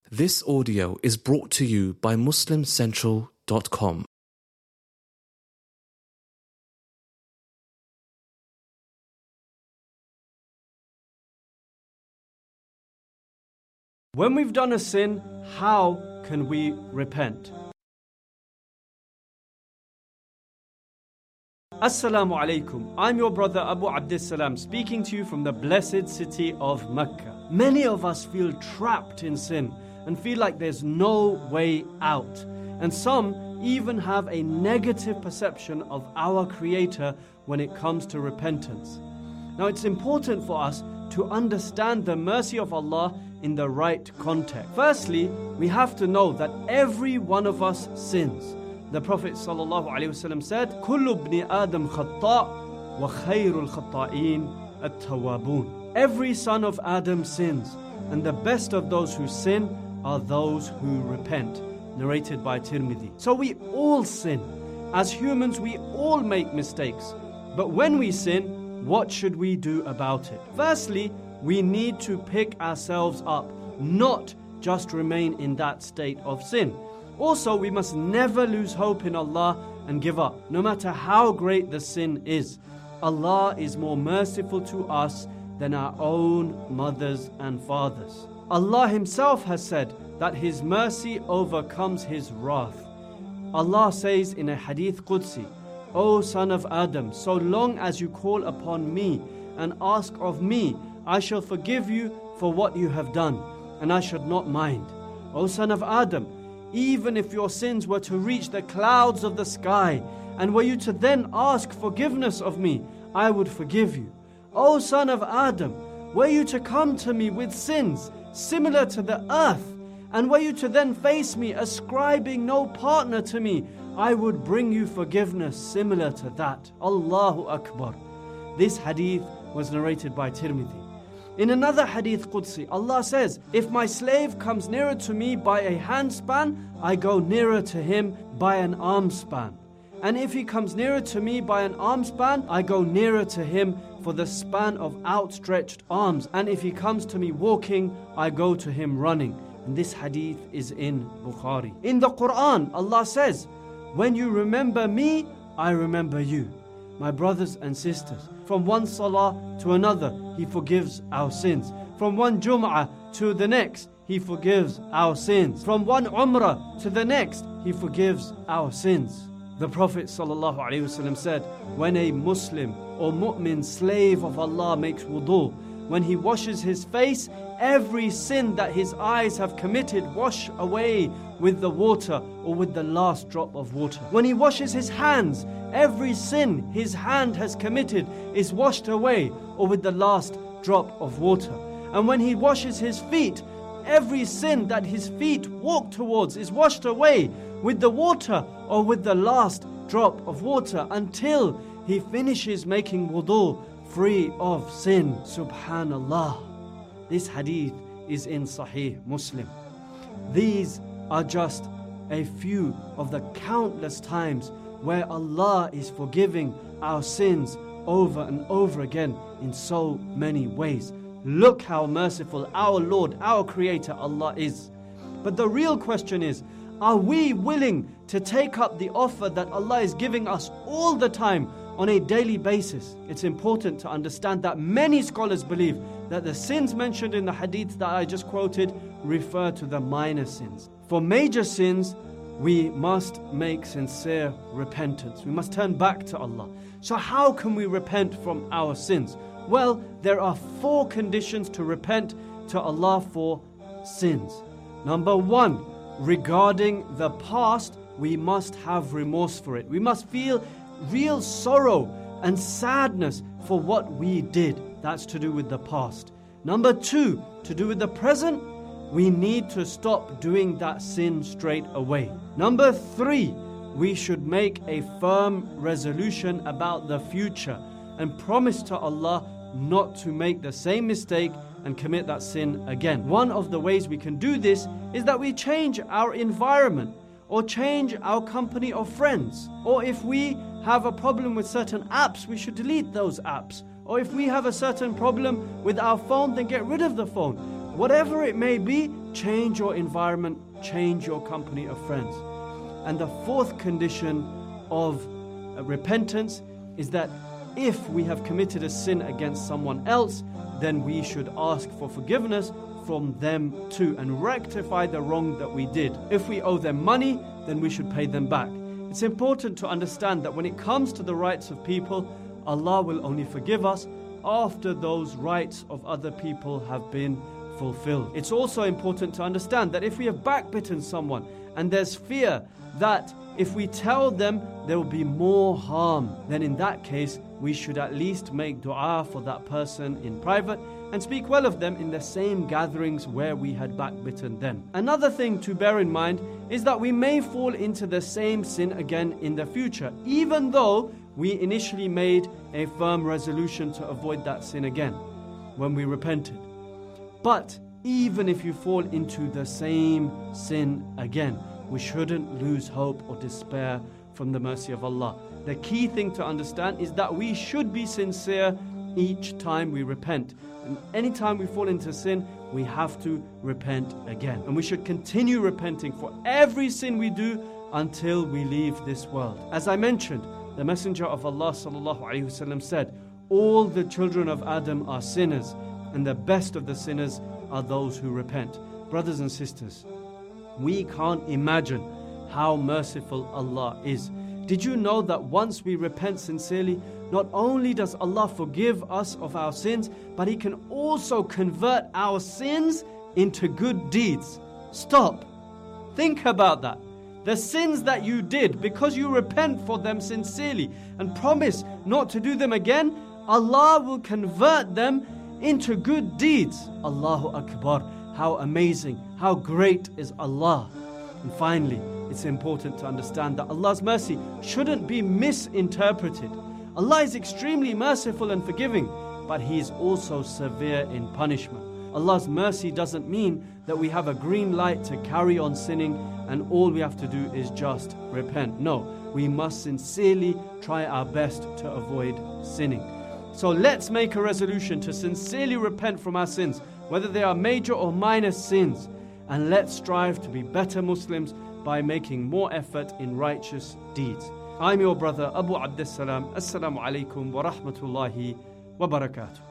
This audio is brought to you by MuslimCentral.com. When we've done a sin, how can we repent? Assalamu alaikum. I'm your brother Abu Abdissalam, speaking to you from the blessed city of Mecca. Many of us feel trapped in sin and feel like there's no way out. And some even have a negative perception of our Creator when it comes to repentance. Now it's important for us to understand the mercy of Allah in the right context. Firstly, we have to know that every one of us sins. The Prophet ﷺ said, "Kullu ibn Adam khata' wa khayrul khata'in at-tawwabun." Every son of Adam sins, and the best of those who sin are those who repent. Narrated by Tirmidhi. So we all sin. As humans, we all make mistakes. But when we sin, what should we do about it? Firstly, we need to pick ourselves up, not just remain in that state of sin. Also, we must never lose hope in Allah and give up, no matter how great the sin is. Allah is more merciful to us than our own mothers and fathers. Allah Himself has said that His mercy overcomes His wrath. Allah says in a Hadith Qudsi, "O son of Adam, so long as you call upon me and ask of me, I shall forgive you for what you have done, and I should not mind. O son of Adam, even if your sins were to reach the clouds of the sky, and were you to then ask forgiveness of me, I would forgive you. O son of Adam, were you to come to me with sins similar to the earth, and were you to then face me ascribing no partner to me, I would bring you forgiveness similar to that." Allahu Akbar. This hadith was narrated by Tirmidhi. In another Hadith Qudsi, Allah says, "If my slave comes nearer to me by a handspan, I go nearer to him by an arm span. And if he comes nearer to me by an arm span, I go nearer to him for the span of outstretched arms. And if he comes to me walking, I go to him running." And this hadith is in Bukhari. In the Quran, Allah says, "When you remember me, I remember you." My brothers and sisters, from one salah to another, He forgives our sins. From one Jum'ah to the next, He forgives our sins. From one Umrah to the next, He forgives our sins. The Prophet ﷺ said, when a Muslim or mu'min slave of Allah makes wudu, when he washes his face, every sin that his eyes have committed wash away with the water or with the last drop of water. When he washes his hands, every sin his hand has committed is washed away or with the last drop of water. And when he washes his feet, every sin that his feet walk towards is washed away with the water or with the last drop of water until he finishes making wudu free of sin. Subhanallah. This hadith is in Sahih Muslim. These are just a few of the countless times where Allah is forgiving our sins over and over again in so many ways. Look how merciful our Lord, our Creator Allah is. But the real question is, are we willing to take up the offer that Allah is giving us all the time on a daily basis? It's important to understand that many scholars believe that the sins mentioned in the hadith that I just quoted refer to the minor sins. For major sins, we must make sincere repentance. We must turn back to Allah. So how can we repent from our sins? Well, there are 4 conditions to repent to Allah for sins. Number 1, regarding the past, we must have remorse for it. We must feel real sorrow and sadness for what we did. That's to do with the past. Number 2, to do with the present, we need to stop doing that sin straight away. Number 3, we should make a firm resolution about the future and promise to Allah not to make the same mistake and commit that sin again. One of the ways we can do this is that we change our environment or change our company of friends. Or if we have a problem with certain apps, we should delete those apps. Or if we have a certain problem with our phone, then get rid of the phone. Whatever it may be, change your environment, change your company of friends. And the fourth condition of repentance is that if we have committed a sin against someone else, then we should ask for forgiveness from them too and rectify the wrong that we did. If we owe them money, then we should pay them back. It's important to understand that when it comes to the rights of people, Allah will only forgive us after those rights of other people have been fulfilled. It's also important to understand that if we have backbitten someone and there's fear that if we tell them there will be more harm, then in that case we should at least make dua for that person in private and speak well of them in the same gatherings where we had backbitten them. Another thing to bear in mind is that we may fall into the same sin again in the future, even though we initially made a firm resolution to avoid that sin again when we repented. But even if you fall into the same sin again, we shouldn't lose hope or despair from the mercy of Allah. The key thing to understand is that we should be sincere each time we repent. And anytime we fall into sin, we have to repent again. And we should continue repenting for every sin we do until we leave this world. As I mentioned, the Messenger of Allah ﷺ said, all the children of Adam are sinners, and the best of the sinners are those who repent. Brothers and sisters, we can't imagine how merciful Allah is. Did you know that once we repent sincerely, not only does Allah forgive us of our sins, but He can also convert our sins into good deeds? Stop. Think about that. The sins that you did, because you repent for them sincerely and promise not to do them again, Allah will convert them into good deeds. Allahu Akbar. How amazing, how great is Allah. And finally, it's important to understand that Allah's mercy shouldn't be misinterpreted. Allah is extremely merciful and forgiving, but He is also severe in punishment. Allah's mercy doesn't mean that we have a green light to carry on sinning and all we have to do is just repent. No, we must sincerely try our best to avoid sinning. So let's make a resolution to sincerely repent from our sins, whether they are major or minor sins, and let's strive to be better Muslims by making more effort in righteous deeds. I'm your brother Abu Abdus Salam. Assalamu alaikum wa rahmatullahi wa barakatuh.